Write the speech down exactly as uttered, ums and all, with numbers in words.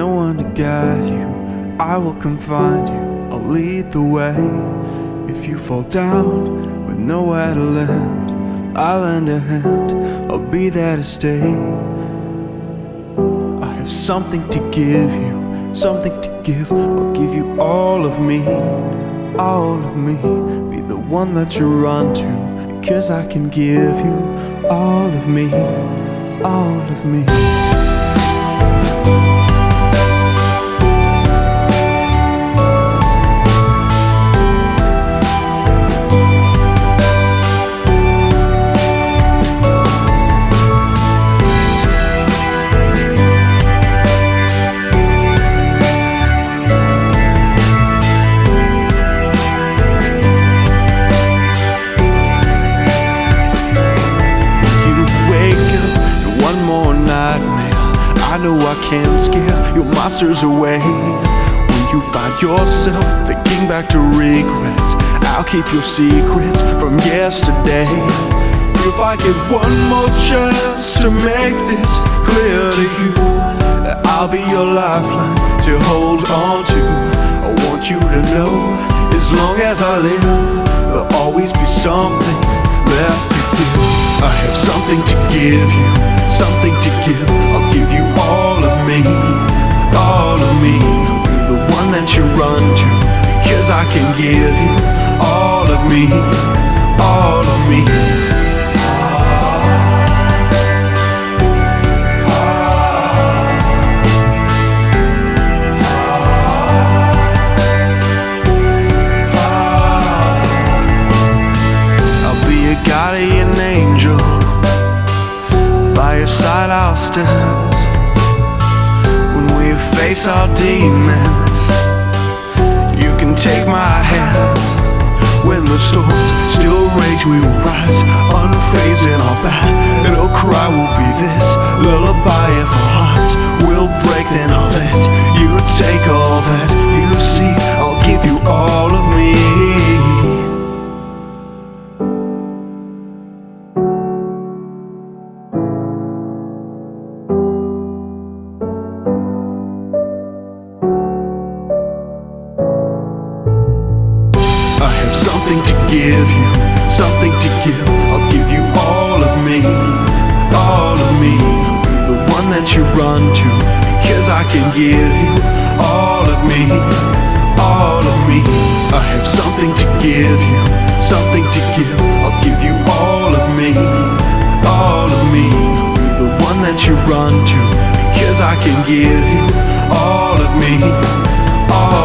no one to guide you, I will come find you, I'll lead the way. If you fall down with nowhere to land, I'll lend a hand, I'll be there to stay. I have something to give you, something to give. I'll give you all of me, all of me. Be the one that you run to, because I can give you all of me, all of me. I know I can scare your monsters away. When you find yourself thinking back to regrets, I'll keep your secrets from yesterday. If I get one more chance to make this clear to you, I'll be your lifeline to hold on to. I want you to know, as long as I live, there'll always be something left to give. I have something to give you, something to give. I'll give you all of me, all of me. Be the one that you run to, because I can give you all of me, all of me. I'll be a guardian angel, by your side I'll stand. When we face our demons, you can take my hand. When the storms still rage, we will rise, unfazed in our bat. And our cry will be this lullaby. If our hearts will break, then I'll let you take all that you see. I'll give you all of me. Something to give you, something to give. I'll give you all of me, all of me. Be the one that you run to, because I can give you all of me, all of me. I have something to give you, something to give. I'll give you all of me, all of me. Be the one that you run to, because I can give you all of me, all